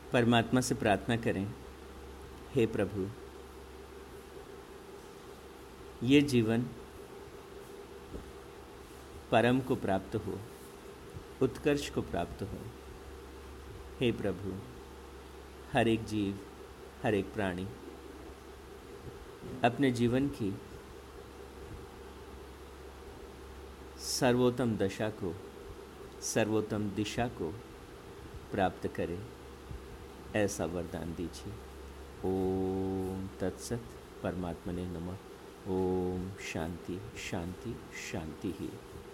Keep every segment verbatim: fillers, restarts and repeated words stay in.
परमात्मा से प्रार्थना करें, हे प्रभु, ये जीवन परम को प्राप्त हो, उत्कर्ष को प्राप्त हो। हे प्रभु, हर एक जीव, हर एक प्राणी अपने जीवन की सर्वोत्तम दशा को, सर्वोत्तम दिशा को प्राप्त करे, ऐसा वरदान दीजिए। ओम तत्सत। परमात्मने नमः। ओम शांति शांति शांति ही।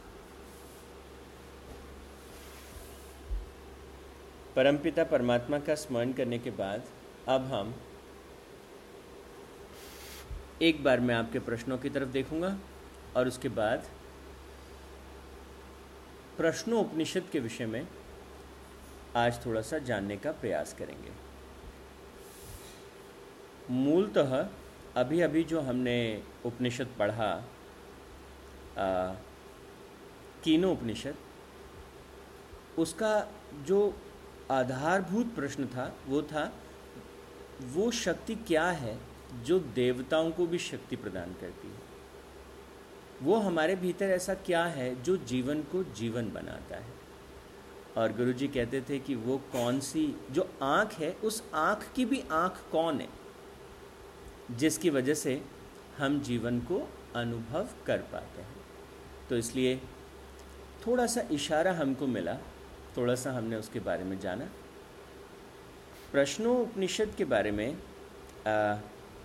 परमपिता परमात्मा का स्मरण करने के बाद अब हम एक बार मैं आपके प्रश्नों की तरफ देखूंगा और उसके बाद प्रश्नोपनिषद के विषय में आज थोड़ा सा जानने का प्रयास करेंगे। मूलतः अभी अभी जो हमने उपनिषद पढ़ा, कीनो उपनिषद, उसका जो आधारभूत प्रश्न था वो था, वो शक्ति क्या है जो देवताओं को भी शक्ति प्रदान करती है? वो हमारे भीतर ऐसा क्या है जो जीवन को जीवन बनाता है? और गुरुजी कहते थे कि वो कौन सी जो आँख है, उस आँख की भी आँख कौन है जिसकी वजह से हम जीवन को अनुभव कर पाते हैं। तो इसलिए थोड़ा सा इशारा हमको मिला, थोड़ा सा हमने उसके बारे में जाना। प्रश्नोपनिषद के बारे में आ,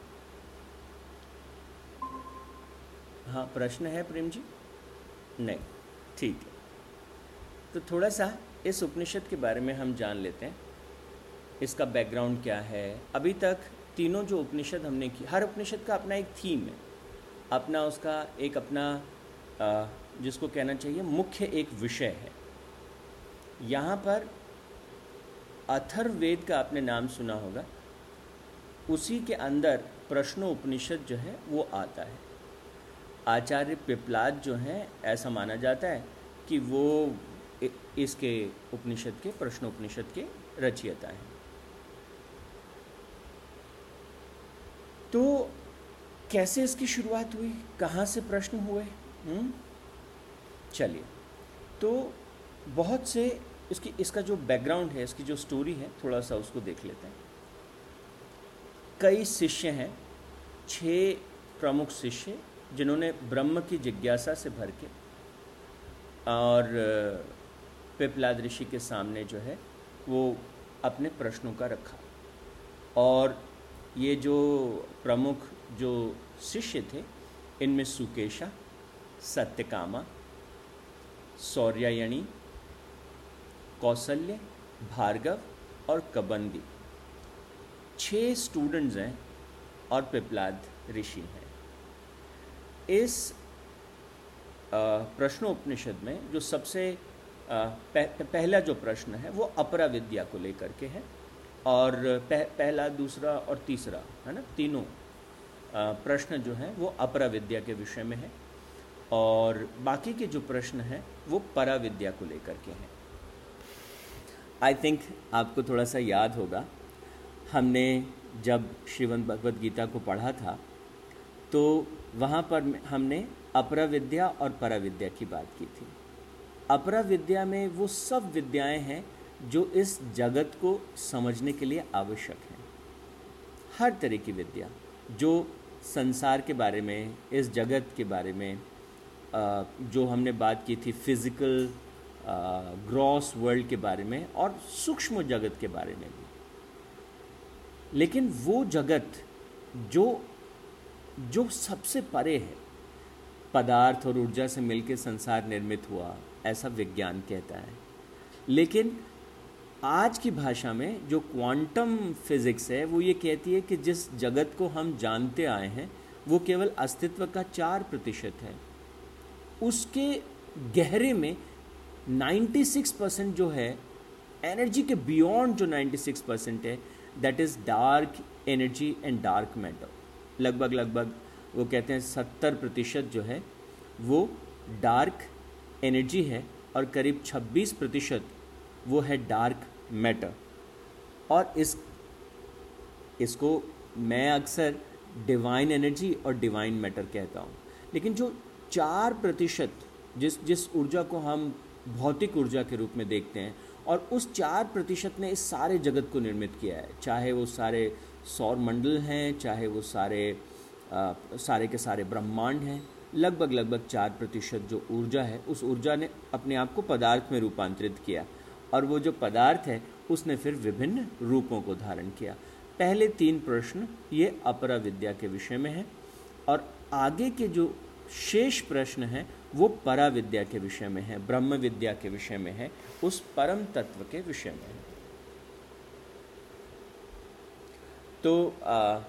हाँ, प्रश्न है प्रेम जी? नहीं, ठीक है। तो थोड़ा सा इस उपनिषद के बारे में हम जान लेते हैं, इसका बैकग्राउंड क्या है। अभी तक तीनों जो उपनिषद हमने की, हर उपनिषद का अपना एक थीम है, अपना उसका एक अपना आ, जिसको कहना चाहिए मुख्य एक विषय है। यहाँ पर अथर्ववेद का आपने नाम सुना होगा, उसी के अंदर प्रश्नोपनिषद जो है वो आता है। आचार्य पिपलाद जो हैं, ऐसा माना जाता है कि वो इसके उपनिषद के, प्रश्नोपनिषद के रचयिता हैं। तो कैसे इसकी शुरुआत हुई, कहाँ से प्रश्न हुए? हम्म चलिए, तो बहुत से इसकी इसका जो बैकग्राउंड है, इसकी जो स्टोरी है, थोड़ा सा उसको देख लेते हैं। कई शिष्य हैं, छह प्रमुख शिष्य, जिन्होंने ब्रह्म की जिज्ञासा से भर के और पिपलाद ऋषि के सामने जो है वो अपने प्रश्नों का रखा। और ये जो प्रमुख जो शिष्य थे, इनमें सुकेशा, सत्यकामा, सौर्यायणी, कौसल्य, भार्गव और कबंदी, छह स्टूडेंट्स हैं और पिपलाद ऋषि हैं। इस प्रश्नोपनिषद में जो सबसे पह, पहला जो प्रश्न है वो अपरा विद्या को लेकर के है, और पह, पहला, दूसरा और तीसरा, है ना, तीनों प्रश्न जो हैं वो अपरा विद्या के विषय में है, और बाकी के जो प्रश्न हैं वो परा विद्या को लेकर के हैं। आई थिंक आपको थोड़ा सा याद होगा, हमने जब श्रीमद् भगवद गीता को पढ़ा था तो वहाँ पर हमने अपरा विद्या और परा विद्या की बात की थी। अपरा विद्या में वो सब विद्याएं हैं जो इस जगत को समझने के लिए आवश्यक हैं। हर तरह की विद्या जो संसार के बारे में, इस जगत के बारे में, जो हमने बात की थी फिजिकल ग्रॉस वर्ल्ड के बारे में और सूक्ष्म जगत के बारे में भी। लेकिन वो जगत जो जो सबसे परे है, पदार्थ और ऊर्जा से मिलकर संसार निर्मित हुआ, ऐसा विज्ञान कहता है। लेकिन आज की भाषा में जो क्वांटम फिजिक्स है वो ये कहती है कि जिस जगत को हम जानते आए हैं वो केवल अस्तित्व का चार प्रतिशत है। उसके गहरे में छियानवे परसेंट जो है एनर्जी के बियॉन्ड, जो छियानवे परसेंट है, that is dark energy and dark matter. लगभग लगभग वो कहते हैं सत्तर प्रतिशत जो है वो डार्क एनर्जी है और करीब छब्बीस प्रतिशत वो है डार्क मैटर। और इस इसको मैं अक्सर डिवाइन एनर्जी और डिवाइन मैटर कहता हूँ। लेकिन जो चार प्रतिशत जिस जिस ऊर्जा को हम भौतिक ऊर्जा के रूप में देखते हैं, और उस चार प्रतिशत ने इस सारे जगत को निर्मित किया है, चाहे वो सारे सौर मंडल हैं, चाहे वो सारे आ, सारे के सारे ब्रह्मांड हैं, लगभग लगभग चार प्रतिशत जो ऊर्जा है, उस ऊर्जा ने अपने आप को पदार्थ में रूपांतरित किया, और वो जो पदार्थ है उसने फिर विभिन्न रूपों को धारण किया। पहले तीन प्रश्न ये अपरा विद्या के विषय में है, और आगे के जो शेष प्रश्न हैं वो परा विद्या के विषय में है, ब्रह्म विद्या के विषय में है, उस परम तत्व के विषय में है। तो आ,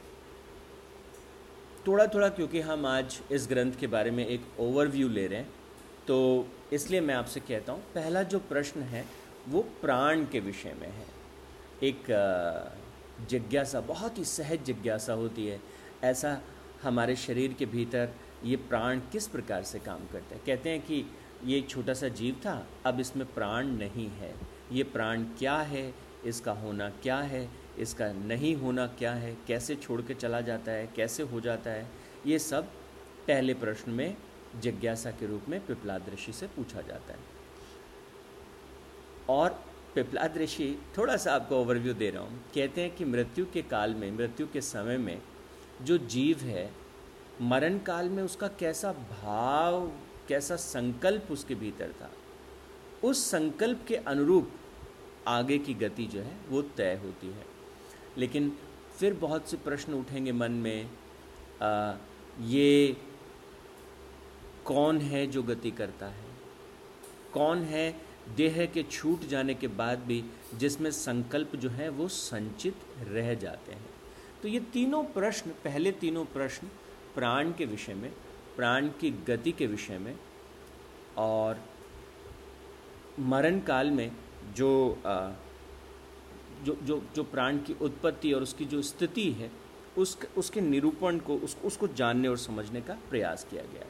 थोड़ा थोड़ा क्योंकि हम आज इस ग्रंथ के बारे में एक ओवरव्यू ले रहे हैं, तो इसलिए मैं आपसे कहता हूँ, पहला जो प्रश्न है वो प्राण के विषय में है। एक जिज्ञासा, बहुत ही सहज जिज्ञासा होती है, ऐसा हमारे शरीर के भीतर ये प्राण किस प्रकार से काम करते हैं। कहते हैं कि ये एक छोटा सा जीव था, अब इसमें प्राण नहीं है, ये प्राण क्या है, इसका होना क्या है, इसका नहीं होना क्या है, कैसे छोड़ के चला जाता है, कैसे हो जाता है, ये सब पहले प्रश्न में जिज्ञासा के रूप में पिप्पलाद ऋषि से पूछा जाता है। और पिप्पलाद ऋषि, थोड़ा सा आपको ओवरव्यू दे रहा हूँ, कहते हैं कि मृत्यु के काल में, मृत्यु के समय में जो जीव है, मरण काल में उसका कैसा भाव, कैसा संकल्प उसके भीतर था, उस संकल्प के अनुरूप आगे की गति जो है वो तय होती है। लेकिन फिर बहुत से प्रश्न उठेंगे मन में, आ, ये कौन है जो गति करता है, कौन है देह के छूट जाने के बाद भी जिसमें संकल्प जो है वो संचित रह जाते हैं। तो ये तीनों प्रश्न, पहले तीनों प्रश्न प्राण के विषय में, प्राण की गति के विषय में, और मरण काल में जो आ, जो जो जो प्राण की उत्पत्ति और उसकी जो स्थिति है, उस उसके निरूपण को, उस, उसको जानने और समझने का प्रयास किया गया है।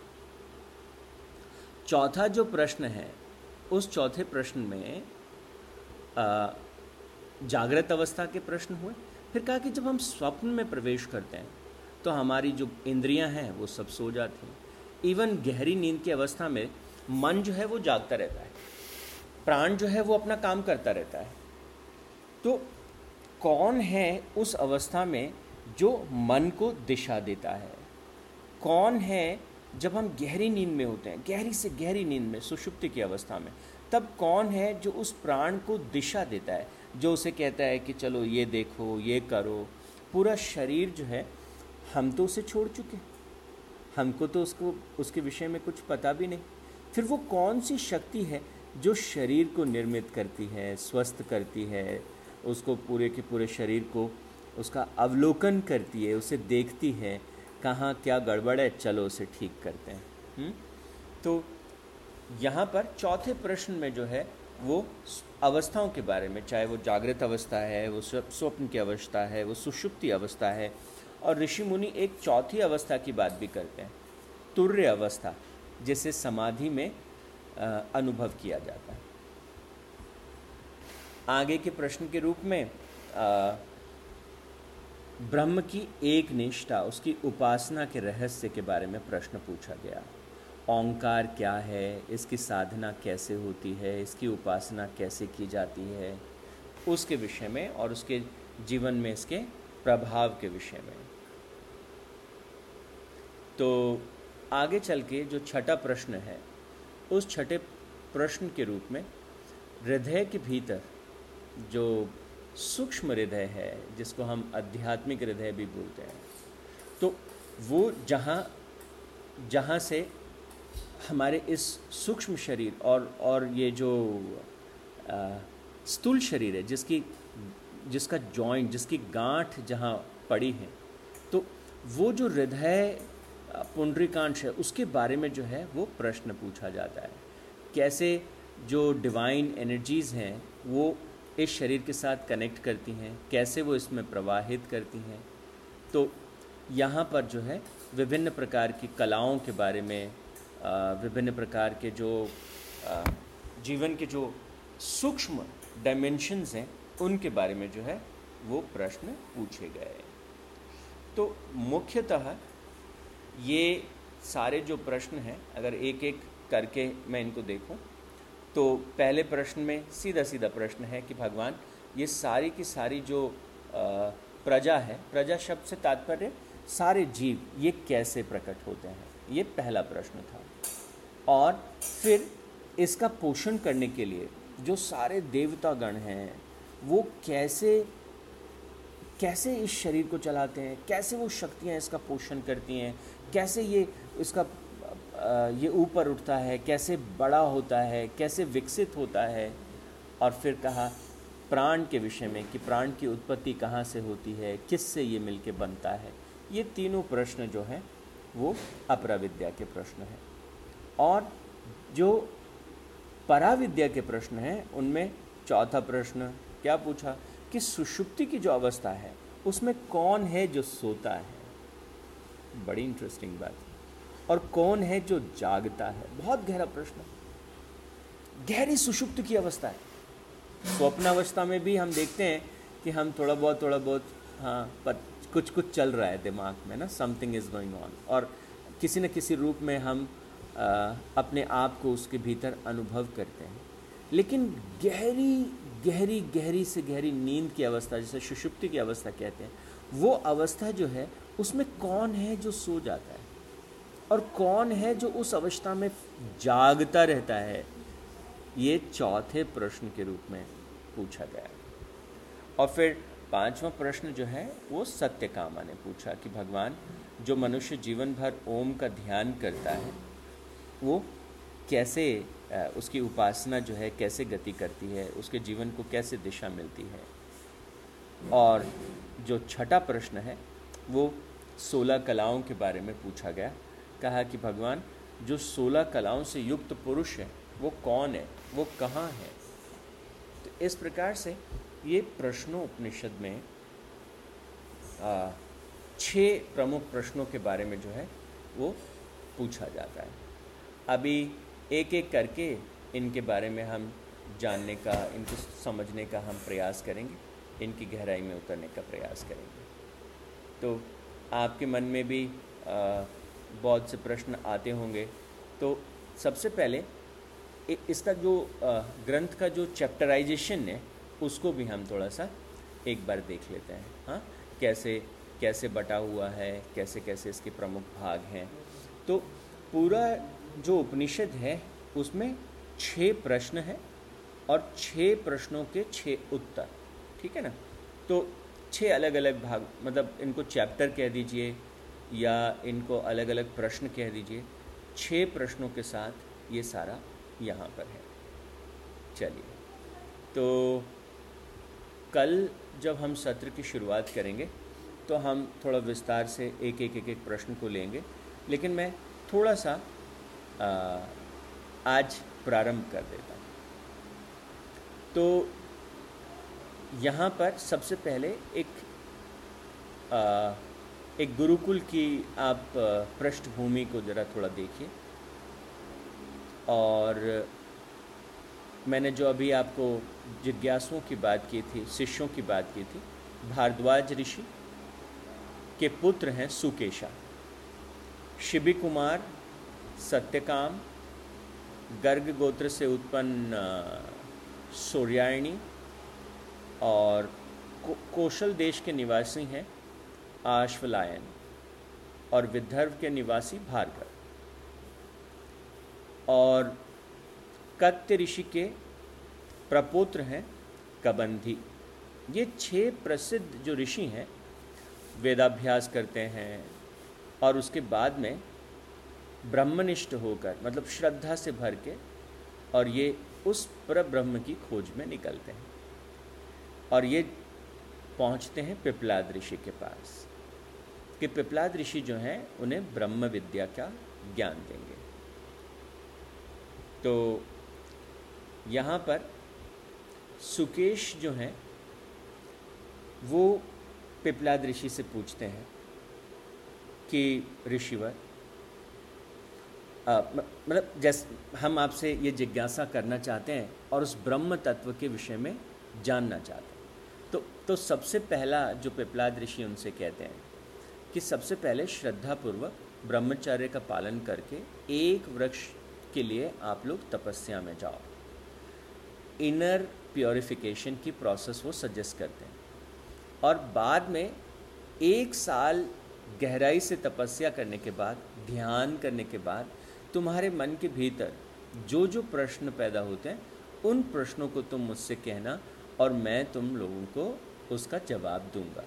चौथा जो प्रश्न है, उस चौथे प्रश्न में आ, जागृत अवस्था के प्रश्न हुए। फिर कहा कि जब हम स्वप्न में प्रवेश करते हैं तो हमारी जो इंद्रियां हैं वो सब सो जाती हैं। इवन गहरी नींद की अवस्था में मन जो है वो जागता रहता है, प्राण जो है वो अपना काम करता रहता है। तो कौन है उस अवस्था में जो मन को दिशा देता है? कौन है जब हम गहरी नींद में होते हैं, गहरी से गहरी नींद में, सुषुप्ति की अवस्था में, तब कौन है जो उस प्राण को दिशा देता है, जो उसे कहता है कि चलो ये देखो, ये करो। पूरा शरीर जो है, हम तो उसे छोड़ चुके, हमको तो उसको उसके विषय में कुछ पता भी नहीं। फिर वो कौन सी शक्ति है जो शरीर को निर्मित करती है, स्वस्थ करती है, उसको पूरे के पूरे शरीर को उसका अवलोकन करती है, उसे देखती है, कहाँ क्या गड़बड़ है, चलो उसे ठीक करते हैं। हुँ? तो यहाँ पर चौथे प्रश्न में जो है वो अवस्थाओं के बारे में, चाहे वो जागृत अवस्था है, वो स्वप्न की अवस्था है, वो सुषुप्ति अवस्था है, और ऋषि मुनि एक चौथी अवस्था की बात भी करते हैं, तुर्य अवस्था, जिसे समाधि में अनुभव किया जाता है। आगे के प्रश्न के रूप में आ, ब्रह्म की एक निष्ठा, उसकी उपासना के रहस्य के बारे में प्रश्न पूछा गया। ओंकार क्या है, इसकी साधना कैसे होती है, इसकी उपासना कैसे की जाती है, उसके विषय में, और उसके जीवन में इसके प्रभाव के विषय में। तो आगे चल के जो छठा प्रश्न है, उस छठे प्रश्न के रूप में हृदय के भीतर जो सूक्ष्म हृदय है, जिसको हम आध्यात्मिक हृदय भी बोलते हैं, तो वो जहाँ जहाँ से हमारे इस सूक्ष्म शरीर और और ये जो आ, स्थूल शरीर है, जिसकी जिसका जॉइंट, जिसकी गांठ जहाँ पड़ी है, तो वो जो हृदय पुंडरीकांश है, उसके बारे में जो है वो प्रश्न पूछा जाता है। कैसे जो डिवाइन एनर्जीज़ हैं वो इस शरीर के साथ कनेक्ट करती हैं, कैसे वो इसमें प्रवाहित करती हैं। तो यहाँ पर जो है विभिन्न प्रकार की कलाओं के बारे में, विभिन्न प्रकार के जो जीवन के जो सूक्ष्म डायमेंशंस हैं उनके बारे में जो है वो प्रश्न पूछे गए। तो मुख्यतः ये सारे जो प्रश्न हैं, अगर एक एक करके मैं इनको देखूं, तो पहले प्रश्न में सीधा सीधा प्रश्न है कि भगवान ये सारी की सारी जो प्रजा है, प्रजा शब्द से तात्पर्य सारे जीव, ये कैसे प्रकट होते हैं, ये पहला प्रश्न था। और फिर इसका पोषण करने के लिए जो सारे देवतागण हैं वो कैसे कैसे इस शरीर को चलाते हैं, कैसे वो शक्तियाँ इसका पोषण करती हैं, कैसे ये इसका ये ऊपर उठता है, कैसे बड़ा होता है, कैसे विकसित होता है। और फिर कहा प्राण के विषय में कि प्राण की उत्पत्ति कहाँ से होती है, किससे ये मिलके बनता है। ये तीनों प्रश्न जो हैं वो अपराविद्या के प्रश्न हैं। और जो पराविद्या के प्रश्न हैं उनमें चौथा प्रश्न क्या पूछा कि सुषुप्ति की जो अवस्था है उसमें कौन है जो सोता है, बड़ी इंटरेस्टिंग बात, और कौन है जो जागता है, बहुत गहरा प्रश्न। गहरी सुषुप्ति की अवस्था है। स्वप्नावस्था में भी हम देखते हैं कि हम थोड़ा बहुत थोड़ा बहुत हाँ पर कुछ कुछ चल रहा है दिमाग में ना, समथिंग इज़ गोइंग ऑन, और किसी न किसी रूप में हम आ, अपने आप को उसके भीतर अनुभव करते हैं। लेकिन गहरी गहरी गहरी से गहरी नींद की अवस्था, जिसे सुषुप्ति की अवस्था कहते हैं, वो अवस्था जो है उसमें कौन है जो सो जाता है और कौन है जो उस अवस्था में जागता रहता है, ये चौथे प्रश्न के रूप में पूछा गया। और फिर पांचवा प्रश्न जो है वो सत्यकामा ने पूछा कि भगवान जो मनुष्य जीवन भर ओम का ध्यान करता है वो कैसे, उसकी उपासना जो है कैसे गति करती है, उसके जीवन को कैसे दिशा मिलती है। और जो छठा प्रश्न है वो सोलह कलाओं के बारे में पूछा गया। कहा कि भगवान जो सोलह कलाओं से युक्त पुरुष है वो कौन है, वो कहाँ है। तो इस प्रकार से ये प्रश्नों उपनिषद में आ, छः प्रमुख प्रश्नों के बारे में जो है वो पूछा जाता है। अभी एक एक करके इनके बारे में हम जानने का, इनको समझने का हम प्रयास करेंगे, इनकी गहराई में उतरने का प्रयास करेंगे। तो आपके मन में भी आ, बहुत से प्रश्न आते होंगे। तो सबसे पहले इसका जो आ, ग्रंथ का जो चैप्टराइजेशन है उसको भी हम थोड़ा सा एक बार देख लेते हैं। हाँ, कैसे कैसे बटा हुआ है, कैसे कैसे इसके प्रमुख भाग हैं। तो पूरा जो उपनिषद है उसमें छः प्रश्न हैं और छः प्रश्नों के छः उत्तर, ठीक है ना। तो छः अलग अलग भाग, मतलब इनको चैप्टर कह दीजिए या इनको अलग अलग प्रश्न कह दीजिए, छः प्रश्नों के साथ ये सारा यहाँ पर है। चलिए, तो कल जब हम सत्र की शुरुआत करेंगे तो हम थोड़ा विस्तार से एक एक एक एक प्रश्न को लेंगे, लेकिन मैं थोड़ा सा आ, आज प्रारंभ कर देता हूँ। तो यहाँ पर सबसे पहले एक आ, एक गुरुकुल की आप पृष्ठभूमि को ज़रा थोड़ा देखिए। और मैंने जो अभी आपको जिज्ञासुओं की बात की थी, शिष्यों की बात की थी, भारद्वाज ऋषि के पुत्र हैं सुकेशा, शिबी कुमार, सत्यकाम, गर्ग गोत्र से उत्पन्न सूर्यायणी और को, कौशल देश के निवासी हैं आश्वलायन और विदर्भ के निवासी भार्गव, और कत्य ऋषि के प्रपौत्र हैं कबंधी। ये छह प्रसिद्ध जो ऋषि हैं वेदाभ्यास करते हैं और उसके बाद में ब्रह्मनिष्ठ होकर, मतलब श्रद्धा से भर के, और ये उस परब्रह्म की खोज में निकलते हैं और ये पहुंचते हैं पिपलाद ऋषि के पास कि पिपलाद ऋषि जो हैं उन्हें ब्रह्म विद्या का ज्ञान देंगे। तो यहाँ पर सुकेश जो हैं वो पिपलाद ऋषि से पूछते हैं कि ऋषिवर, मतलब जैसे हम आपसे ये जिज्ञासा करना चाहते हैं और उस ब्रह्म तत्व के विषय में जानना चाहते हैं। तो तो सबसे पहला जो पिप्लाद ऋषि उनसे कहते हैं कि सबसे पहले श्रद्धापूर्वक ब्रह्मचर्य का पालन करके एक वृक्ष के लिए आप लोग तपस्या में जाओ। इनर प्योरिफिकेशन की प्रोसेस वो सजेस्ट करते हैं, और बाद में एक साल गहराई से तपस्या करने के बाद, ध्यान करने के बाद, तुम्हारे मन के भीतर जो जो प्रश्न पैदा होते हैं उन प्रश्नों को तुम मुझसे कहना और मैं तुम लोगों को उसका जवाब दूंगा।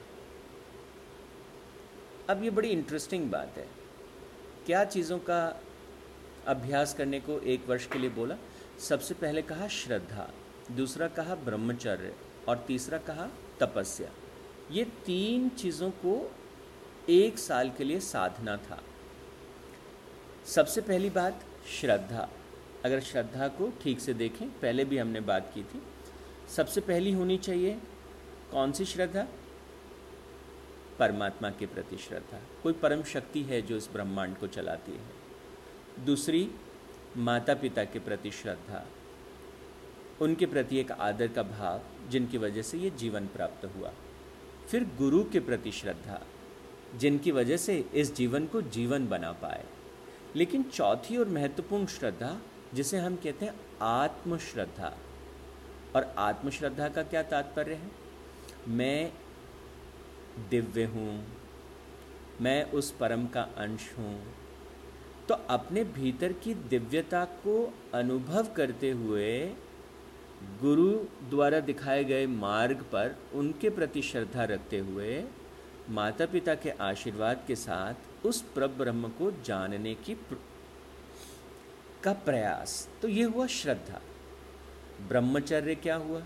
अब ये बड़ी इंटरेस्टिंग बात है। क्या चीज़ों का अभ्यास करने को एक वर्ष के लिए बोला? सबसे पहले कहा श्रद्धा, दूसरा कहा ब्रह्मचर्य और तीसरा कहा तपस्या। ये तीन चीज़ों को एक साल के लिए साधना था। सबसे पहली बात श्रद्धा। अगर श्रद्धा को ठीक से देखें, पहले भी हमने बात की थी, सबसे पहली होनी चाहिए कौन सी श्रद्धा? परमात्मा के प्रति श्रद्धा। कोई परम शक्ति है जो इस ब्रह्मांड को चलाती है। दूसरी, माता पिता के प्रति श्रद्धा, उनके प्रति एक आदर का भाव जिनकी वजह से ये जीवन प्राप्त हुआ। फिर गुरु के प्रति श्रद्धा, जिनकी वजह से इस जीवन को जीवन बना पाए। लेकिन चौथी और महत्वपूर्ण श्रद्धा जिसे हम कहते हैं आत्मश्रद्धा। और आत्मश्रद्धा का क्या तात्पर्य है? मैं दिव्य हूँ, मैं उस परम का अंश हूँ। तो अपने भीतर की दिव्यता को अनुभव करते हुए गुरु द्वारा दिखाए गए मार्ग पर उनके प्रति श्रद्धा रखते हुए माता पिता के आशीर्वाद के साथ उस परब्रह्म को जानने की प्र... का प्रयास। तो ये हुआ श्रद्धा। ब्रह्मचर्य क्या हुआ?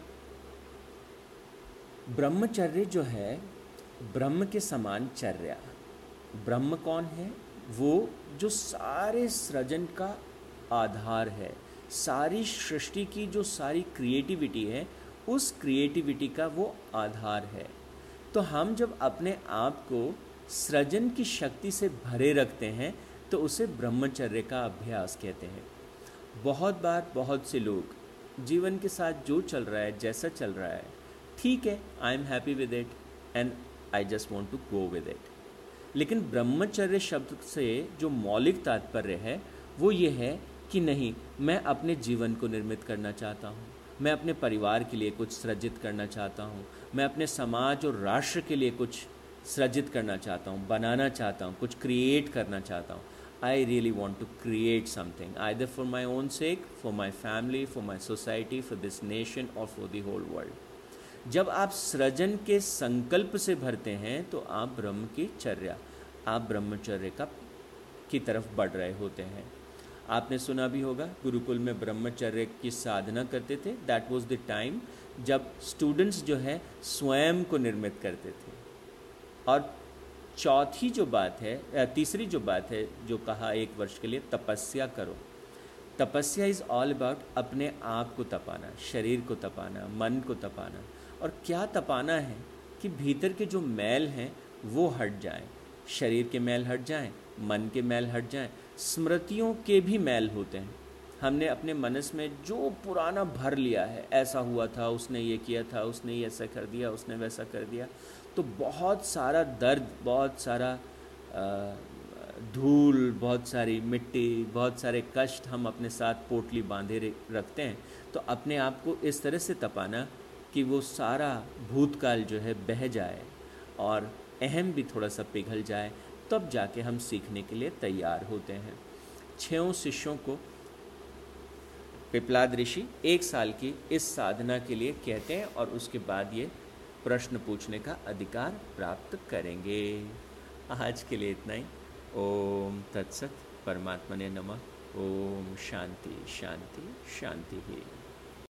ब्रह्मचर्य जो है ब्रह्म के समान चर्या। ब्रह्म कौन है? वो जो सारे सृजन का आधार है, सारी सृष्टि की जो सारी क्रिएटिविटी है, उस क्रिएटिविटी का वो आधार है। तो हम जब अपने आप को सृजन की शक्ति से भरे रखते हैं तो उसे ब्रह्मचर्य का अभ्यास कहते हैं। बहुत बार बहुत से लोग जीवन के साथ जो चल रहा है, जैसा चल रहा है, ठीक है, I am happy with it and I just want to go with it. लेकिन ब्रह्मचर्य शब्द से जो मौलिक तात्पर्य है वो ये है कि नहीं, मैं अपने जीवन को निर्मित करना चाहता हूँ, मैं अपने परिवार के लिए कुछ सृजित करना चाहता हूँ, मैं अपने समाज और राष्ट्र के लिए कुछ सृजित करना चाहता हूँ, बनाना चाहता हूँ, कुछ क्रिएट करना चाहता हूँ। I really want to create something, either for my own sake, for my family, for my society, for this nation और फॉर द होल वर्ल्ड। जब आप सृजन के संकल्प से भरते हैं तो आप ब्रह्म की चर्या, आप ब्रह्मचर्य का की तरफ बढ़ रहे होते हैं। आपने सुना भी होगा गुरुकुल में ब्रह्मचर्य की साधना करते थे। दैट वाज द टाइम जब स्टूडेंट्स जो है स्वयं को निर्मित करते थे। और चौथी जो बात है, तीसरी जो बात है जो कहा एक वर्ष के लिए तपस्या करो। तपस्या इज़ ऑल अबाउट अपने आप को तपाना, शरीर को तपाना, मन को तपाना। और क्या तपाना है कि भीतर के जो मैल हैं वो हट जाएं, शरीर के मैल हट जाएं, मन के मैल हट जाएं, स्मृतियों के भी मैल होते हैं। हमने अपने मनस में जो पुराना भर लिया है, ऐसा हुआ था, उसने ये किया था, उसने ये ऐसा कर दिया, उसने वैसा कर दिया, तो बहुत सारा दर्द, बहुत सारा धूल, बहुत सारी मिट्टी, बहुत सारे कष्ट हम अपने साथ पोटली बांधे रखते हैं। तो अपने आप को इस तरह से तपाना कि वो सारा भूतकाल जो है बह जाए और अहम भी थोड़ा सा पिघल जाए, तब जाके हम सीखने के लिए तैयार होते हैं। छयों शिष्यों को पिप्लाद ऋषि एक साल की इस साधना के लिए कहते हैं और उसके बाद ये प्रश्न पूछने का अधिकार प्राप्त करेंगे। आज के लिए इतना ही। ओम तत्सत। परमात्मा ने नमः। ओम शांति शांति शांति ही।